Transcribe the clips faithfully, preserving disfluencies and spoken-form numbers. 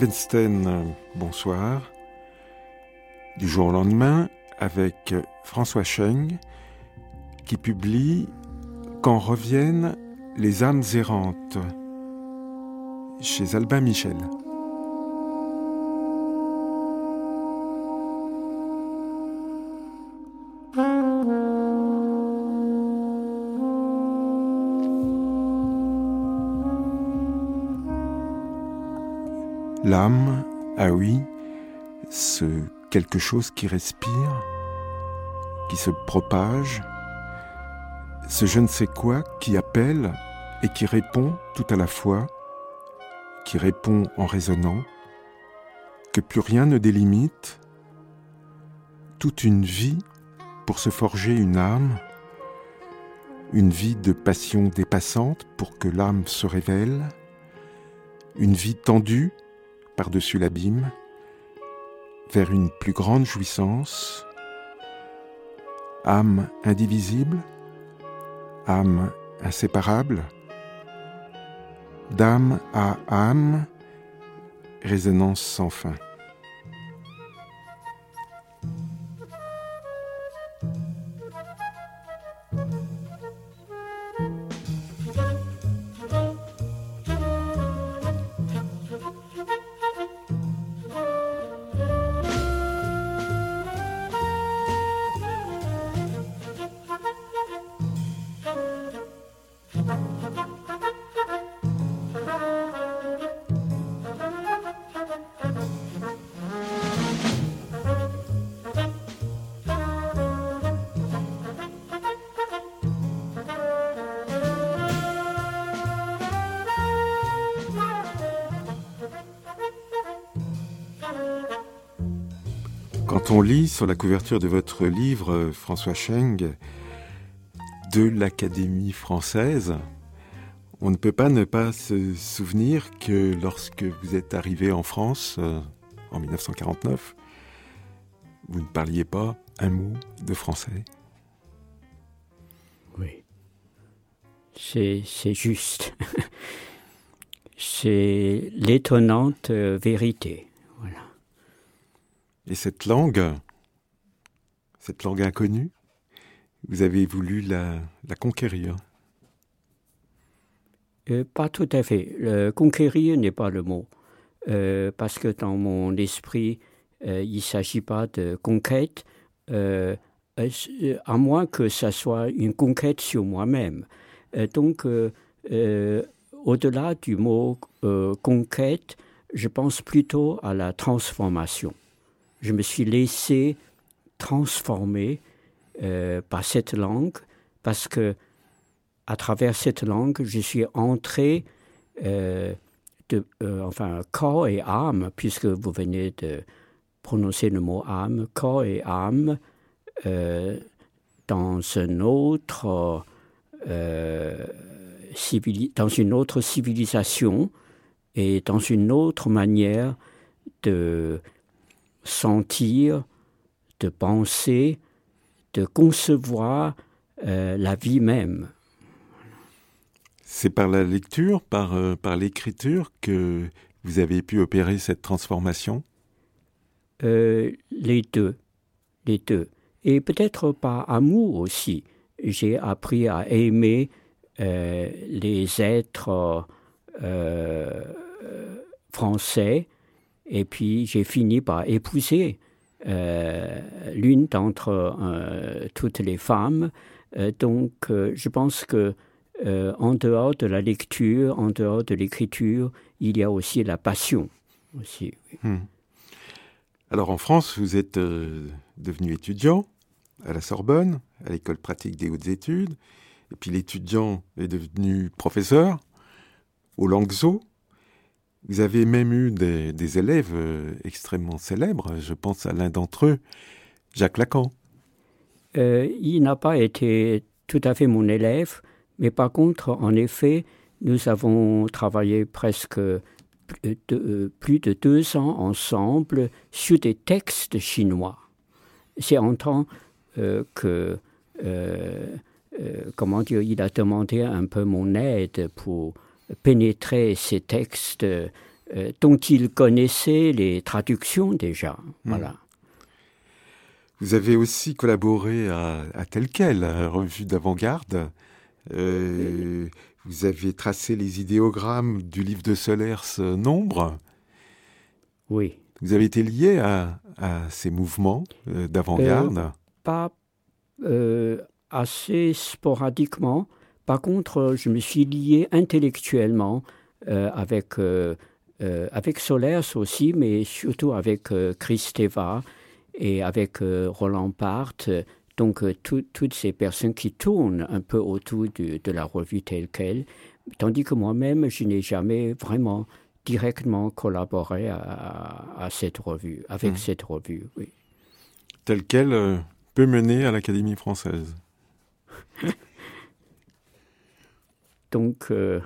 Saint-Vensten, bonsoir. Du jour au lendemain, avec François Cheng, qui publie « Quand reviennent les âmes errantes » chez Albin Michel. L'âme, ah oui, ce quelque chose qui respire, qui se propage, ce je ne sais quoi qui appelle et qui répond tout à la fois, qui répond en résonnant, que plus rien ne délimite, toute une vie pour se forger une âme, une vie de passion dépassante pour que l'âme se révèle, une vie tendue par-dessus l'abîme, vers une plus grande jouissance, âme indivisible, âme inséparable, d'âme à âme, résonance sans fin. Quand on lit sur la couverture de votre livre, François Cheng, de l'Académie française, on ne peut pas ne pas se souvenir que lorsque vous êtes arrivé en France, euh, en dix-neuf cent quarante-neuf, vous ne parliez pas un mot de français. Oui, c'est, c'est juste. C'est l'étonnante vérité. Voilà. Et cette langue, cette langue inconnue, vous avez voulu la, la conquérir. Euh, pas tout à fait. Le conquérir n'est pas le mot. Euh, parce que dans mon esprit, euh, il ne s'agit pas de conquête, euh, à moins que ça soit une conquête sur moi-même. Euh, donc, euh, euh, au-delà du mot euh, conquête, je pense plutôt à la transformation. Je me suis laissé transformer euh, par cette langue parce que à travers cette langue, je suis entré, euh, de, euh, enfin, corps et âme, puisque vous venez de prononcer le mot âme, corps et âme, euh, dans un autre, euh, civili- dans une autre civilisation et dans une autre manière de sentir, de penser, de concevoir euh, la vie même. C'est par la lecture, par, euh, par l'écriture que vous avez pu opérer cette transformation ? euh, Les deux, les deux. Et peut-être par amour aussi. J'ai appris à aimer euh, les êtres euh, français. Et puis, j'ai fini par épouser euh, l'une d'entre euh, toutes les femmes. Euh, donc, euh, je pense que euh, en dehors de la lecture, en dehors de l'écriture, il y a aussi la passion. Aussi, oui. Hmm. Alors, en France, vous êtes euh, devenu étudiant à la Sorbonne, à l'École pratique des hautes études. Et puis, l'étudiant est devenu professeur au Languedoc. Vous avez même eu des, des élèves euh, extrêmement célèbres. Je pense à l'un d'entre eux, Jacques Lacan. Euh, il n'a pas été tout à fait mon élève, mais par contre, en effet, nous avons travaillé presque plus de, plus de deux ans ensemble sur des textes chinois. C'est en temps euh, que, euh, euh, comment dire, il a demandé un peu mon aide pour pénétrer ces textes euh, dont il connaissait les traductions déjà. Mmh. Voilà. Vous avez aussi collaboré à, à Tel Quel, à revue d'avant-garde. Euh, vous avez tracé les idéogrammes du livre de Solers, euh, Nombre. Oui. Vous avez été lié à, à ces mouvements euh, d'avant-garde euh, Pas euh, assez sporadiquement. Par contre, je me suis lié intellectuellement euh, avec, euh, euh, avec Solers aussi, mais surtout avec euh, Kristeva et avec euh, Roland Barthes, donc euh, tout, toutes ces personnes qui tournent un peu autour de, de la revue Tel Quel, tandis que moi-même, je n'ai jamais vraiment directement collaboré à, à, à cette revue, avec mmh. cette revue, oui. Tel Quel euh, peut mener à l'Académie française. Donc, euh,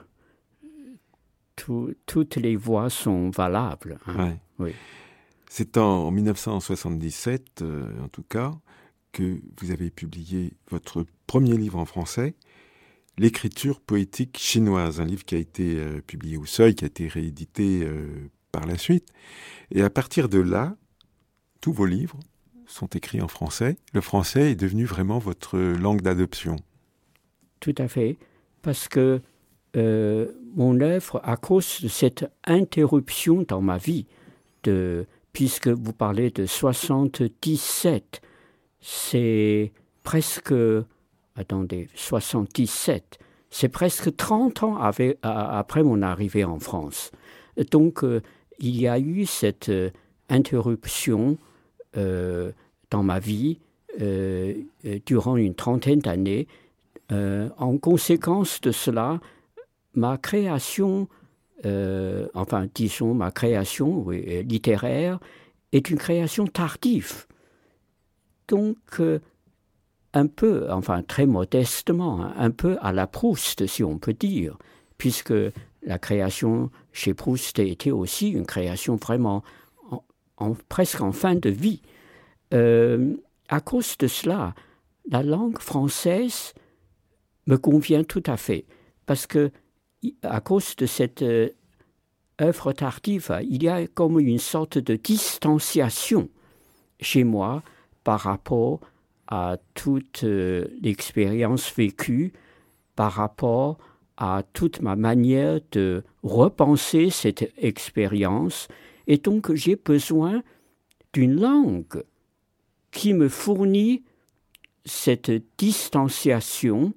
tout, toutes les voies sont valables. Hein. Ouais. Oui. C'est en dix-neuf cent soixante-dix-sept, euh, en tout cas, que vous avez publié votre premier livre en français, L'écriture poétique chinoise, un livre qui a été euh, publié au Seuil, qui a été réédité euh, par la suite. Et à partir de là, tous vos livres sont écrits en français. Le français est devenu vraiment votre langue d'adoption. Tout à fait, parce que euh, mon œuvre, à cause de cette interruption dans ma vie, de, puisque vous parlez de soixante-dix-sept, c'est presque... Attendez, soixante-dix-sept, c'est presque trente ans avec, à, après mon arrivée en France. Donc, euh, il y a eu cette euh, interruption euh, dans ma vie euh, durant une trentaine d'années. Euh, en conséquence de cela, ma création, euh, enfin, disons, ma création oui, littéraire est une création tardive. Donc, euh, un peu, enfin très modestement, un peu à la Proust, si on peut dire, puisque la création chez Proust était aussi une création vraiment en, en, presque en fin de vie. Euh, à cause de cela, la langue française me convient tout à fait, parce que à cause de cette euh, œuvre tardive, il y a comme une sorte de distanciation chez moi par rapport à toute euh, l'expérience vécue, par rapport à toute ma manière de repenser cette expérience. Et donc, j'ai besoin d'une langue qui me fournit cette distanciation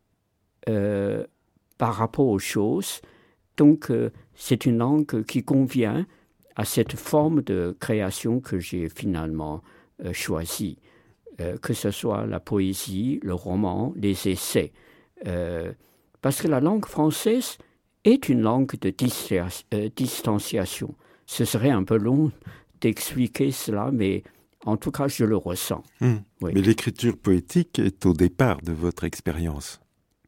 euh, par rapport aux choses. Donc, euh, c'est une langue qui convient à cette forme de création que j'ai finalement euh, choisie. Euh, que ce soit la poésie, le roman, les essais. Euh, parce que la langue française est une langue de distia- euh, distanciation. Ce serait un peu long d'expliquer cela, mais en tout cas, je le ressens. Mmh. Oui. Mais l'écriture poétique est au départ de votre expérience.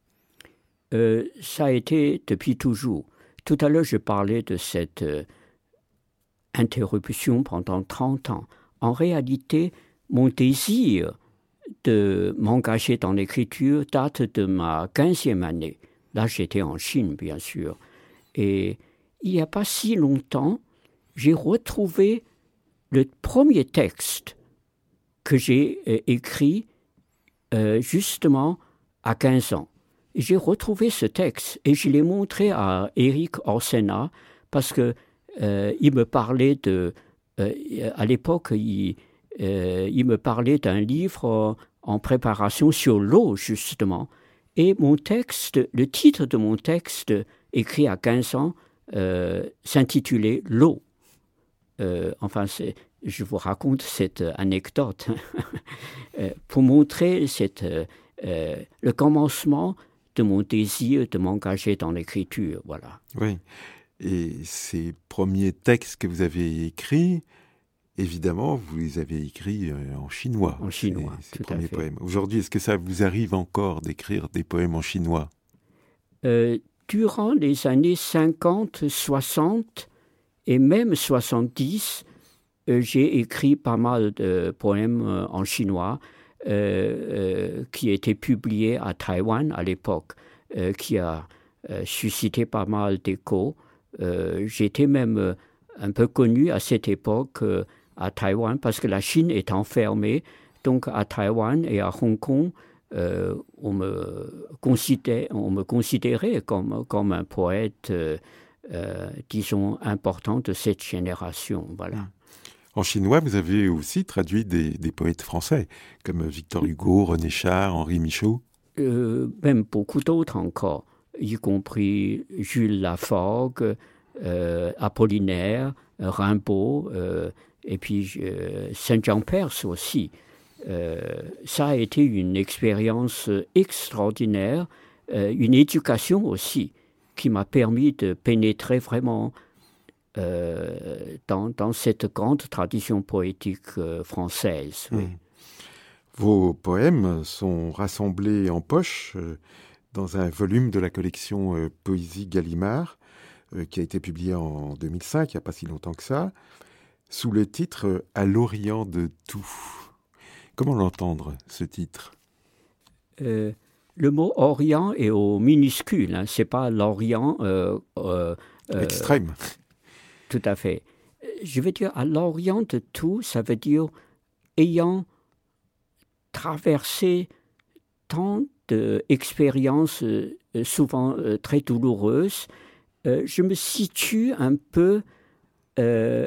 Euh, ça a été depuis toujours. Tout à l'heure, je parlais de cette euh, interruption pendant trente ans. En réalité, mon désir de m'engager dans l'écriture date de ma quinzième année. Là, j'étais en Chine, bien sûr. Et il n'y a pas si longtemps, j'ai retrouvé le premier texte que j'ai euh, écrit euh, justement à quinze ans. Et j'ai retrouvé ce texte et je l'ai montré à Éric Orsena parce que euh, il me parlait de... Euh, à l'époque, il... Euh, il me parlait d'un livre euh, en préparation sur l'eau, justement. Et mon texte, le titre de mon texte, écrit à quinze ans, euh, s'intitulait « L'eau euh, ». Enfin, c'est, je vous raconte cette anecdote euh, pour montrer cette, euh, le commencement de mon désir de m'engager dans l'écriture. Voilà. Oui, et ces premiers textes que vous avez écrits, évidemment, vous les avez écrits en chinois. En chinois, ces, ces tout premiers à fait. Poèmes. Aujourd'hui, est-ce que ça vous arrive encore d'écrire des poèmes en chinois ? euh, Durant les années cinquante, soixante et même soixante-dix, euh, j'ai écrit pas mal de poèmes euh, en chinois euh, euh, qui étaient publiés à Taïwan à l'époque, euh, qui a euh, suscité pas mal d'échos. Euh, j'étais même un peu connu à cette époque euh, à Taïwan, parce que la Chine est enfermée. Donc à Taïwan et à Hong Kong, euh, on, me considérait, on me considérait comme, comme un poète, euh, euh, disons, important de cette génération. Voilà. En chinois, vous avez aussi traduit des, des poètes français, comme Victor Hugo, René Char, Henri Michaud. Euh, même beaucoup d'autres encore, y compris Jules Laforgue, euh, Apollinaire, Rimbaud, euh, et puis euh, Saint-Jean-Perse aussi. Euh, ça a été une expérience extraordinaire, euh, une éducation aussi, qui m'a permis de pénétrer vraiment euh, dans, dans cette grande tradition poétique euh, française. Oui. Mmh. Vos poèmes sont rassemblés en poche euh, dans un volume de la collection euh, Poésie Gallimard, euh, qui a été publié en deux mille cinq, il n'y a pas si longtemps que ça, sous le titre euh, « À l'Orient de tout ». Comment l'entendre, ce titre ? euh, Le mot « Orient » est au minuscule, hein, ce n'est pas l'Orient euh, euh, extrême. Tout à fait. Je veux dire, à l'Orient de tout, ça veut dire ayant traversé tant d'expériences euh, souvent euh, très douloureuses, euh, je me situe un peu, euh,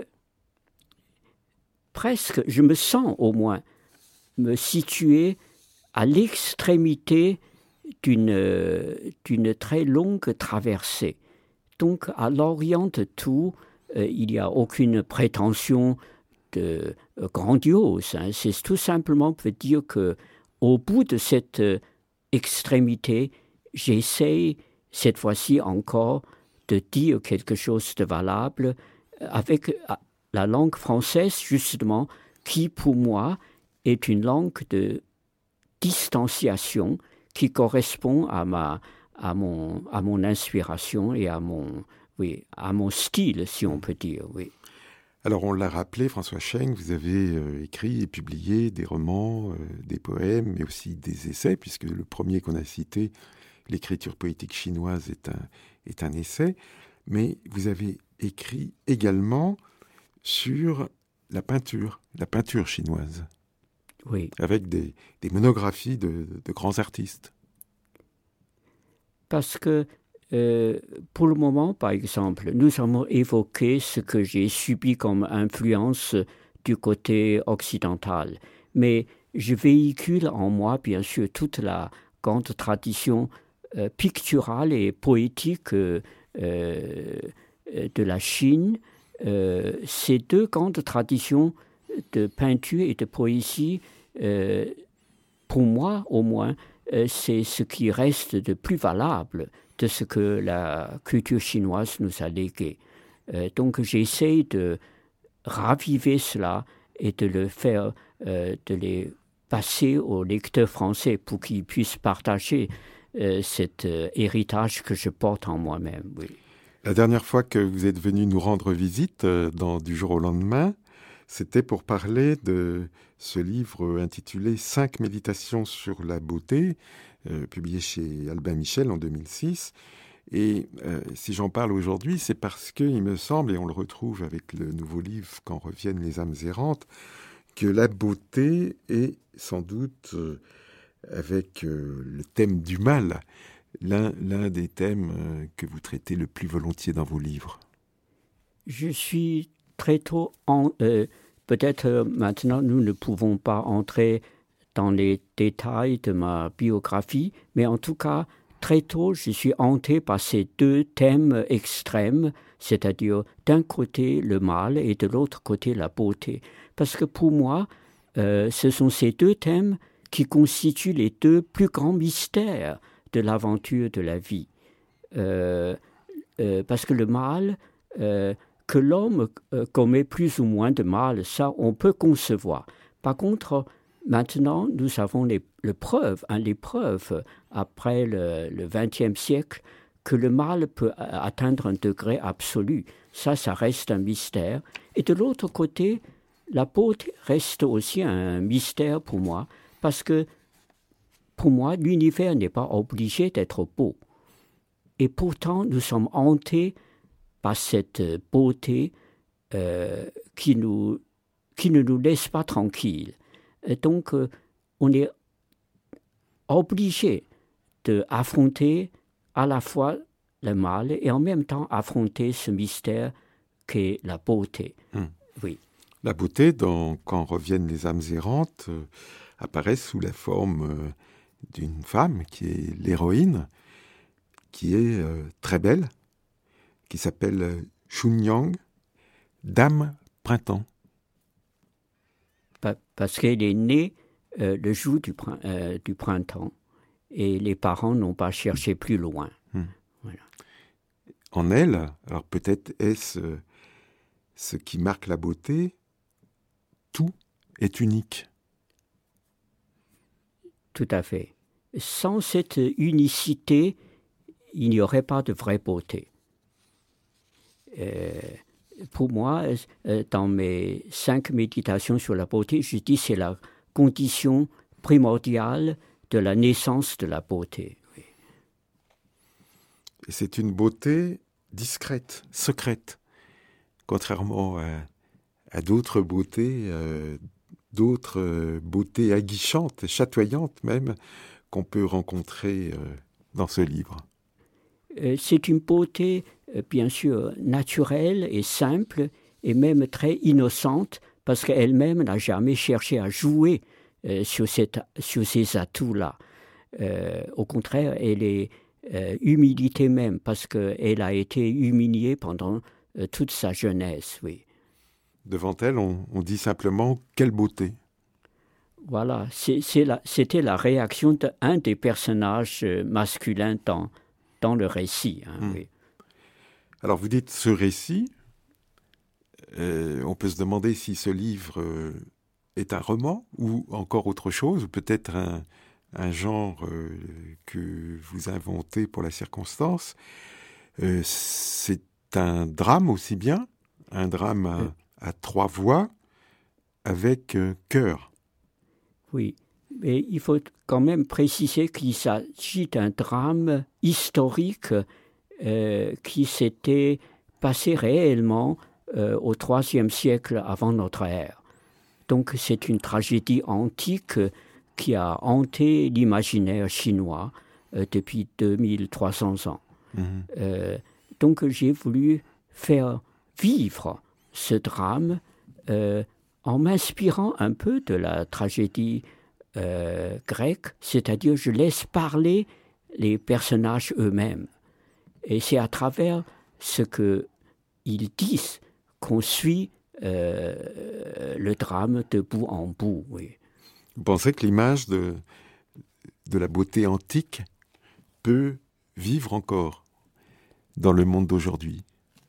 presque, je me sens au moins, me situer à l'extrémité d'une, euh, d'une très longue traversée. Donc, à l'Orient de tout, euh, il n'y a aucune prétention de, euh, grandiose. Hein. C'est tout simplement pour dire qu'au bout de cette euh, extrémité, j'essaie cette fois-ci encore de dire quelque chose de valable avec euh, la langue française, justement, qui pour moi est une langue de distanciation qui correspond à ma, à mon, à mon inspiration et à mon, oui, à mon style, si on peut dire, oui. Alors, on l'a rappelé, François Cheng, vous avez euh, écrit et publié des romans, euh, des poèmes, mais aussi des essais, puisque le premier qu'on a cité, l'écriture poétique chinoise, est un, est un essai. Mais vous avez écrit également sur la peinture, la peinture chinoise. Oui. Avec des, des monographies de, de grands artistes. Parce que, euh, pour le moment, par exemple, nous avons évoqué ce que j'ai subi comme influence du côté occidental. Mais je véhicule en moi, bien sûr, toute la grande tradition euh, picturale et poétique euh, euh, de la Chine. Euh, ces deux grandes traditions de peinture et de poésie, Euh, pour moi, au moins, euh, c'est ce qui reste de plus valable de ce que la culture chinoise nous a légué. Euh, donc, j'essaie de raviver cela et de le faire, euh, de les passer aux lecteurs français pour qu'ils puissent partager euh, cet euh, héritage que je porte en moi-même. Oui. La dernière fois que vous êtes venu nous rendre visite euh, dans Du jour au lendemain, c'était pour parler de ce livre intitulé « Cinq méditations sur la beauté », euh, publié chez Albin Michel en deux mille six. Et euh, si j'en parle aujourd'hui, c'est parce qu'il me semble, et on le retrouve avec le nouveau livre « Quand reviennent les âmes errantes », que la beauté est sans doute, euh, avec euh, le thème du mal, l'un, l'un des thèmes euh, que vous traitez le plus volontiers dans vos livres. Je suis très tôt, en, euh, peut-être euh, maintenant nous ne pouvons pas entrer dans les détails de ma biographie, mais en tout cas, très tôt, je suis hanté par ces deux thèmes extrêmes, c'est-à-dire d'un côté le mal et de l'autre côté la beauté. Parce que pour moi, euh, ce sont ces deux thèmes qui constituent les deux plus grands mystères de l'aventure de la vie. Euh, euh, parce que le mal... Euh, que l'homme euh, commet plus ou moins de mal, ça, on peut concevoir. Par contre, maintenant, nous avons les, les preuves, hein, les preuves, après le vingtième siècle, que le mal peut atteindre un degré absolu. Ça, ça reste un mystère. Et de l'autre côté, la beauté reste aussi un mystère pour moi, parce que, pour moi, l'univers n'est pas obligé d'être beau. Et pourtant, nous sommes hantés par cette beauté euh, qui, nous, qui ne nous laisse pas tranquilles. Et donc, euh, on est obligé d'affronter à la fois le mal et en même temps affronter ce mystère qu'est la beauté. Mmh. Oui. La beauté, dans Quand reviennent les âmes errantes, euh, apparaît sous la forme euh, d'une femme qui est l'héroïne, qui est euh, très belle, qui s'appelle euh, Chunyang, Dame Printemps. Pa- parce qu'elle est née euh, le jour du, prin- euh, du printemps et les parents n'ont pas cherché plus loin. Mmh. Voilà. En elle, alors peut-être est-ce euh, ce qui marque la beauté, tout est unique. Tout à fait. Sans cette unicité, il n'y aurait pas de vraie beauté. Euh, pour moi, euh, dans mes cinq méditations sur la beauté, je dis que c'est la condition primordiale de la naissance de la beauté. Oui. Et c'est une beauté discrète, secrète, contrairement à, à d'autres beautés, euh, d'autres euh, beautés aguichantes, chatoyantes même, qu'on peut rencontrer euh, dans ce livre. Euh, c'est une beauté, euh, bien sûr, naturelle et simple, et même très innocente, parce qu'elle-même n'a jamais cherché à jouer euh, sur, cette, sur ces atouts-là. Euh, au contraire, elle est euh, humilité même, parce qu'elle a été humiliée pendant euh, toute sa jeunesse, oui. Devant elle, on, on dit simplement « quelle beauté ». Voilà, c'est, c'est la, c'était la réaction d'un des personnages masculins dans, dans le récit. Hein, mmh. Oui. Alors vous dites ce récit, euh, on peut se demander si ce livre euh, est un roman ou encore autre chose, peut-être un, un genre euh, que vous inventez pour la circonstance. Euh, c'est un drame aussi bien, un drame à, euh. à trois voix avec euh, cœur. Oui, mais il faut quand même préciser qu'il s'agit d'un drame historique euh, qui s'était passé réellement euh, au troisième siècle avant notre ère. Donc c'est une tragédie antique qui a hanté l'imaginaire chinois euh, depuis deux mille trois cents ans. Mmh. Euh, donc j'ai voulu faire vivre ce drame euh, en m'inspirant un peu de la tragédie euh, grecque, c'est-à-dire je laisse parler les personnages eux-mêmes. Et c'est à travers ce qu'ils disent qu'on suit euh, le drame de bout en bout. Oui. Vous pensez que l'image de, de la beauté antique peut vivre encore dans le monde d'aujourd'hui ?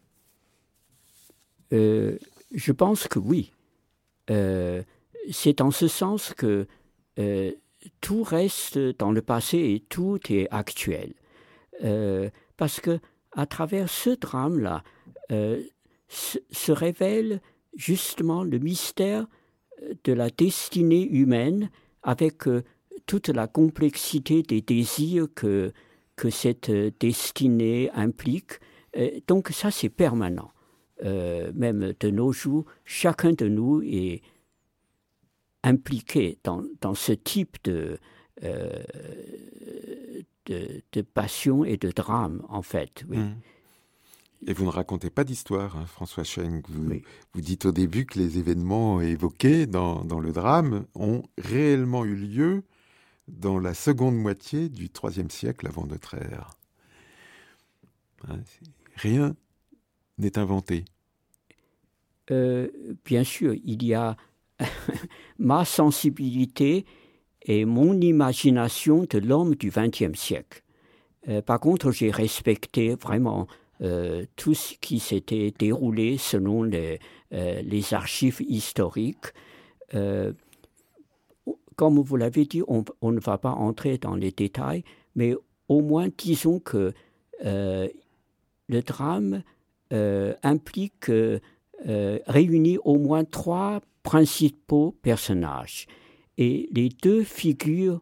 euh, Je pense que oui. Euh, c'est en ce sens que euh, tout reste dans le passé et tout est actuel. Euh, parce que à travers ce drame-là, euh, se, se révèle justement le mystère de la destinée humaine avec euh, toute la complexité des désirs que, que cette destinée implique. Euh, donc ça, c'est permanent. Euh, même de nos jours, chacun de nous est impliqué dans, dans ce type de, euh, de, de passion et de drame, en fait. Oui. Mmh. Et vous ne racontez pas d'histoire, hein, François Schenck. Vous, oui. vous dites au début que les événements évoqués dans, dans le drame ont réellement eu lieu dans la seconde moitié du troisième siècle avant notre ère. Hein, rien n'est inventé. Euh, bien sûr, il y a ma sensibilité et mon imagination de l'homme du vingtième siècle. Euh, par contre, j'ai respecté vraiment euh, tout ce qui s'était déroulé selon les, euh, les archives historiques. Euh, comme vous l'avez dit, on, on ne va pas entrer dans les détails, mais au moins disons que euh, le drame euh, implique, euh, euh, réunit au moins trois principaux personnages. Et les deux figures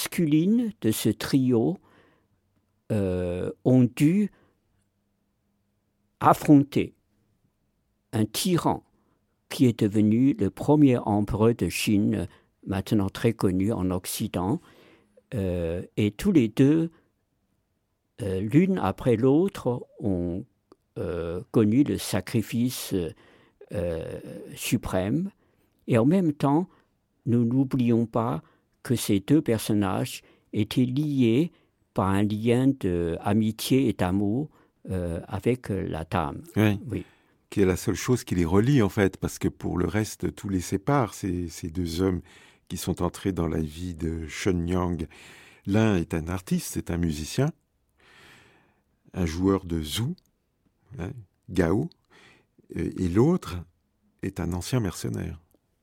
masculines de ce trio euh, ont dû affronter un tyran qui est devenu le premier empereur de Chine, maintenant très connu en Occident, euh, et tous les deux, euh, l'une après l'autre, ont euh, connu le sacrifice euh, suprême. Et en même temps, nous n'oublions pas que ces deux personnages étaient liés par un lien d'amitié et d'amour euh, avec la dame. Oui. Oui. Qui est la seule chose qui les relie, en fait, parce que pour le reste, tout les sépare, ces, ces deux hommes qui sont entrés dans la vie de Shen Yang. L'un est un artiste, c'est un musicien, un joueur de zhou, hein, Gao, et, et l'autre est un ancien mercenaire.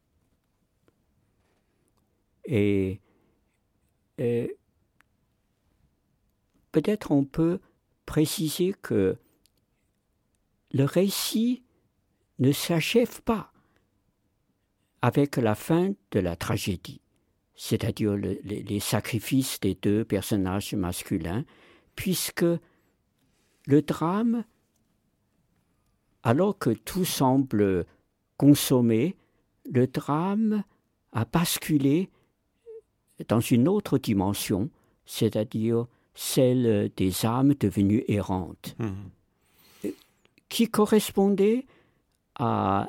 Et, et peut-être on peut préciser que le récit ne s'achève pas avec la fin de la tragédie, c'est-à-dire le, les, les sacrifices des deux personnages masculins, puisque le drame, alors que tout semble consommé, le drame a basculé dans une autre dimension, c'est-à-dire celle des âmes devenues errantes. Mmh. Qui correspondait à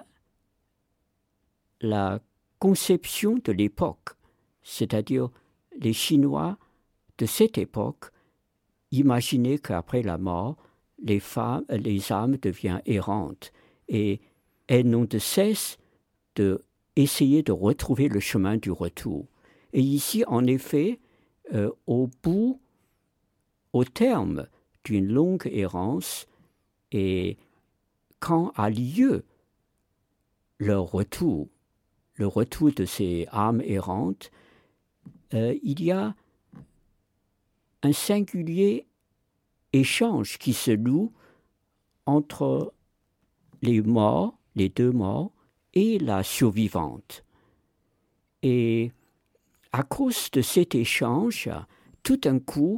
la conception de l'époque, c'est-à-dire les Chinois de cette époque imaginaient qu'après la mort, les femmes, les âmes deviennent errantes et elles n'ont de cesse d'essayer de retrouver le chemin du retour. Et ici, en effet, euh, au bout, au terme d'une longue errance, et quand a lieu leur retour, le retour de ces âmes errantes, euh, il y a un singulier échange qui se noue entre les morts, les deux morts, et la survivante. Et à cause de cet échange, tout d'un coup,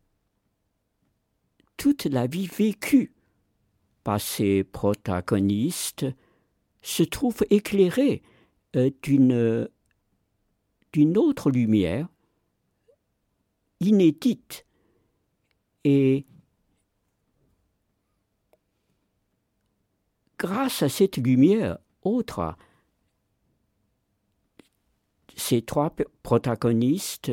toute la vie vécue par ces protagonistes se trouve éclairée euh, d'une, d'une autre lumière inédite. Et grâce à cette lumière autre, ces trois protagonistes,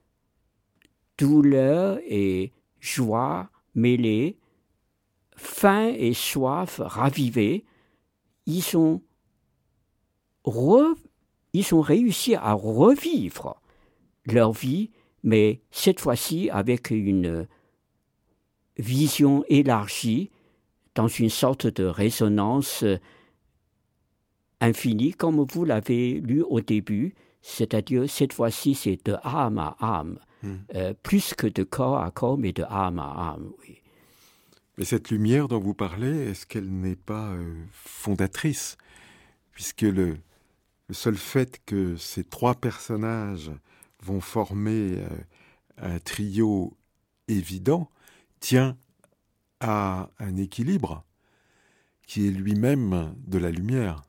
douleur et joie mêlées, faim et soif ravivées, ils ont, re, ils ont réussi à revivre leur vie, mais cette fois-ci avec une vision élargie, dans une sorte de résonance infinie, comme vous l'avez lu au début, c'est-à-dire cette fois-ci c'est de âme à âme, mmh. euh, plus que de corps à corps, mais de âme à âme, oui. Mais cette lumière dont vous parlez, est-ce qu'elle n'est pas euh, fondatrice? Puisque le, le seul fait que ces trois personnages vont former euh, un trio évident tient à un équilibre qui est lui-même de la lumière.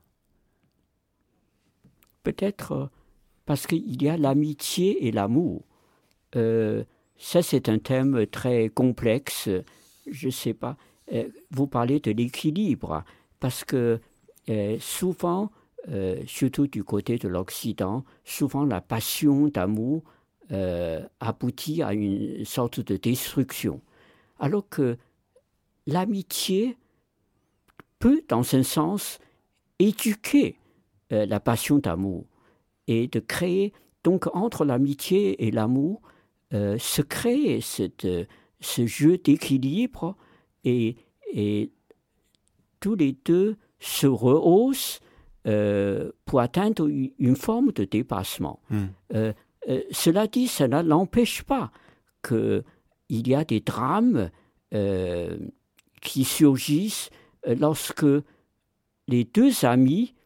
Peut-être parce qu'il y a l'amitié et l'amour. Euh, ça, c'est un thème très complexe. Je ne sais pas. Euh, vous parlez de l'équilibre, parce que euh, souvent, euh, surtout du côté de l'Occident, souvent la passion d'amour euh, aboutit à une sorte de destruction. Alors que l'amitié peut, dans un sens, éduquer euh, la passion d'amour et de créer, donc entre l'amitié et l'amour, euh, se crée cette, ce jeu d'équilibre et, et tous les deux se rehaussent euh, pour atteindre une forme de dépassement. Mmh. Euh, euh, cela dit, cela n'empêche pas qu'il y a des drames euh, qui surgissent lorsque les deux amis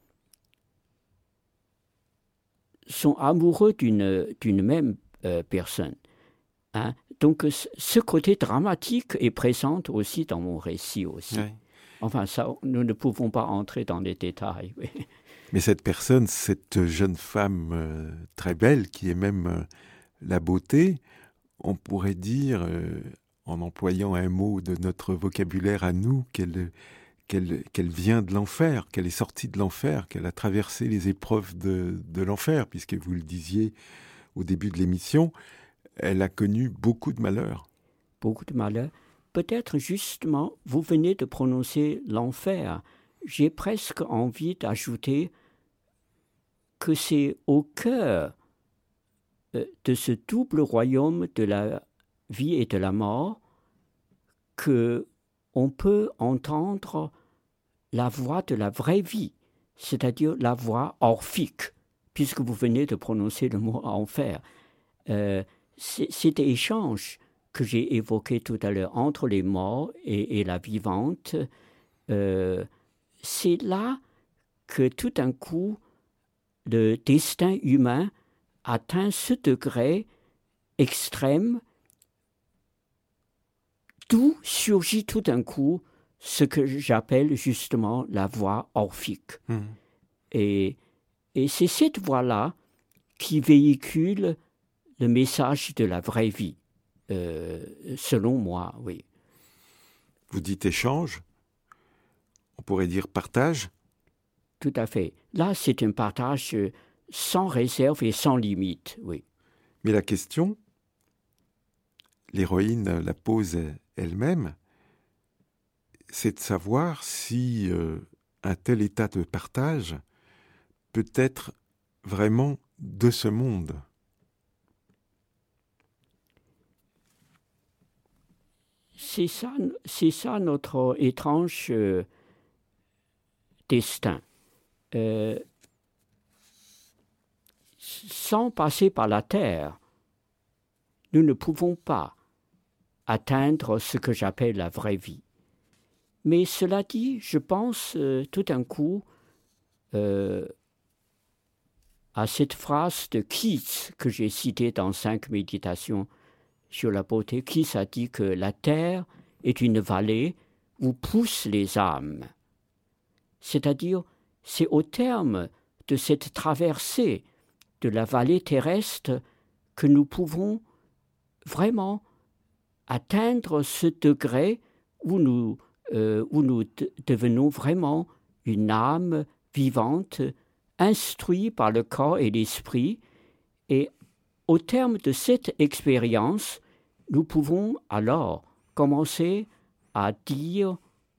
sont amoureux d'une, d'une même euh, personne. Hein? Donc ce côté dramatique est présent aussi dans mon récit aussi. Oui. Enfin, ça, nous ne pouvons pas entrer dans les détails. Oui. Mais cette personne, cette jeune femme euh, très belle, qui est même euh, la beauté, on pourrait dire, euh, en employant un mot de notre vocabulaire à nous, qu'elle, qu'elle, qu'elle vient de l'enfer, qu'elle est sortie de l'enfer, qu'elle a traversé les épreuves de, de l'enfer, puisque vous le disiez au début de l'émission, elle a connu beaucoup de malheurs. Beaucoup de malheurs. Peut-être justement, vous venez de prononcer l'enfer. J'ai presque envie d'ajouter que c'est au cœur de ce double royaume de la vie et de la mort que on peut entendre la voix de la vraie vie, c'est-à-dire la voix orphique, puisque vous venez de prononcer le mot enfer. Euh, c'est, cet échange que j'ai évoqué tout à l'heure entre les morts et, et la vivante, euh, c'est là que tout d'un coup, le destin humain atteint ce degré extrême d'où surgit tout d'un coup ce que j'appelle justement la voix orphique. Mmh. Et, et c'est cette voix-là qui véhicule le message de la vraie vie, euh, selon moi, oui. Vous dites échange, on pourrait dire partage. Tout à fait. Là, c'est un partage sans réserve et sans limite, oui. Mais la question, l'héroïne la pose elle-même, c'est de savoir si euh, un tel état de partage peut être vraiment de ce monde. C'est ça, c'est ça notre étrange euh, destin. Euh, sans passer par la terre, nous ne pouvons pas atteindre ce que j'appelle la vraie vie. Mais cela dit, je pense euh, tout d'un coup euh, à cette phrase de Keats que j'ai citée dans Cinq méditations sur la beauté. Keats a dit que la terre est une vallée où poussent les âmes. C'est-à-dire, c'est au terme de cette traversée de la vallée terrestre que nous pouvons vraiment atteindre ce degré où nous, euh, où nous de- devenons vraiment une âme vivante, instruite par le corps et l'esprit. Et au terme de cette expérience, nous pouvons alors commencer à dire,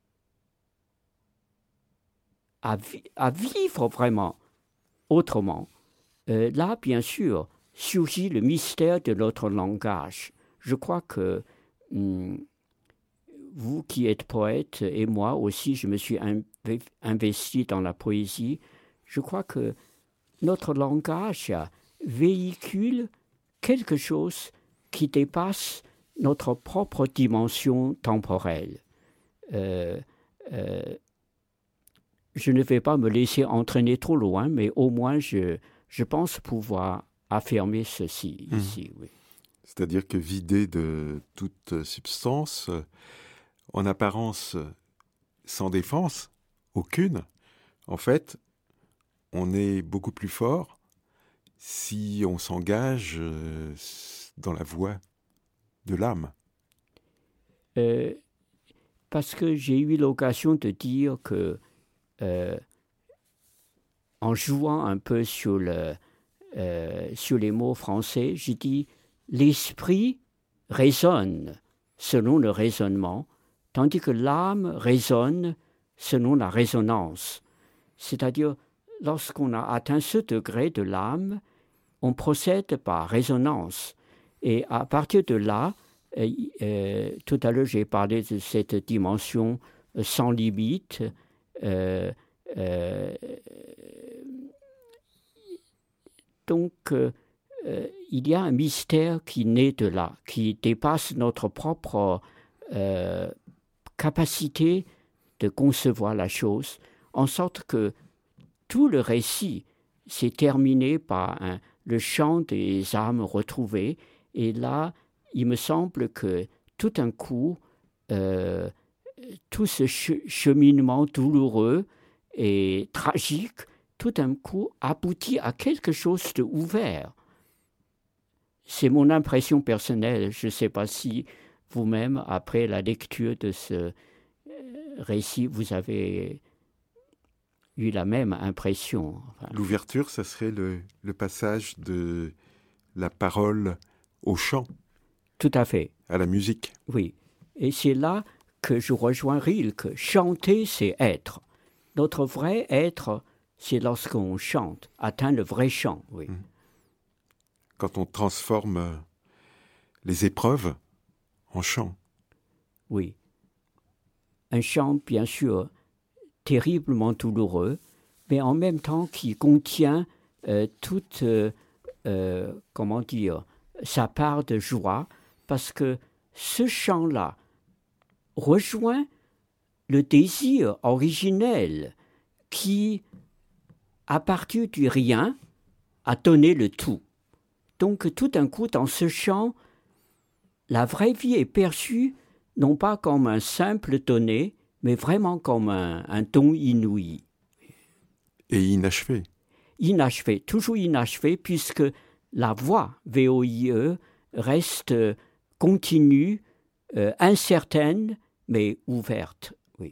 à, vi- à vivre vraiment autrement. Euh, là, bien sûr, surgit le mystère de notre langage. Je crois que hum, vous qui êtes poète et moi aussi, je me suis inv- investi dans la poésie. Je crois que notre langage véhicule quelque chose qui dépasse notre propre dimension temporelle. Euh, euh, je ne vais pas me laisser entraîner trop loin, mais au moins je, je pense pouvoir affirmer ceci mmh. ici. Oui. C'est-à-dire que vidé de toute substance, en apparence sans défense, aucune, en fait, on est beaucoup plus fort si on s'engage dans la voie de l'âme. Euh, parce que j'ai eu l'occasion de dire que, euh, en jouant un peu sur, le, euh, sur les mots français, j'ai dit « l'esprit résonne selon le raisonnement », tandis que l'âme résonne selon la résonance. C'est-à-dire, lorsqu'on a atteint ce degré de l'âme, on procède par résonance. Et à partir de là, euh, euh, tout à l'heure j'ai parlé de cette dimension euh, sans limite. Euh, euh, donc, euh, euh, il y a un mystère qui naît de là, qui dépasse notre propre euh, capacité de concevoir la chose, en sorte que tout le récit s'est terminé par un, le chant des âmes retrouvées. Et là, il me semble que tout d'un coup, euh, tout ce ch- cheminement douloureux et tragique, tout d'un coup, aboutit à quelque chose d'ouvert. C'est mon impression personnelle. Je ne sais pas si vous-même, après la lecture de ce récit, vous avez eu la même impression. Enfin, l'ouverture, ça serait le, le passage de la parole au chant. Tout à fait. À la musique. Oui. Et c'est là que je rejoins Rilke. Chanter, c'est être. Notre vrai être, c'est lorsqu'on chante, atteint le vrai chant. Oui. Quand on transforme les épreuves en chant. Oui. Un chant, bien sûr, terriblement douloureux, mais en même temps qui contient euh, toute, euh, euh, comment dire, sa part de joie, parce que ce chant-là rejoint le désir originel qui, à partir du rien, a donné le tout. Donc tout d'un coup, dans ce chant, la vraie vie est perçue non pas comme un simple donné, mais vraiment comme un, un don inouï. Et inachevé. Inachevé, toujours inachevé, puisque la voix, V O I E, reste continue, euh, incertaine, mais ouverte. Oui.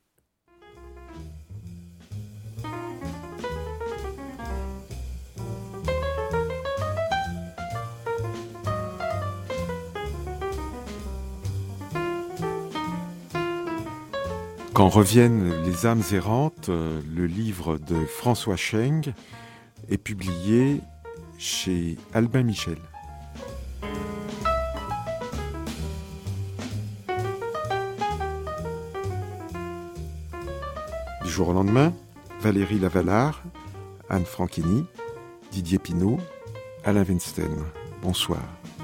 Quand reviennent les âmes errantes, le livre de François Scheng est publié chez Albin Michel. Du jour au lendemain, Valérie Lavalard, Anne Franchini, Didier Pinault, Alain Weinstein. Bonsoir.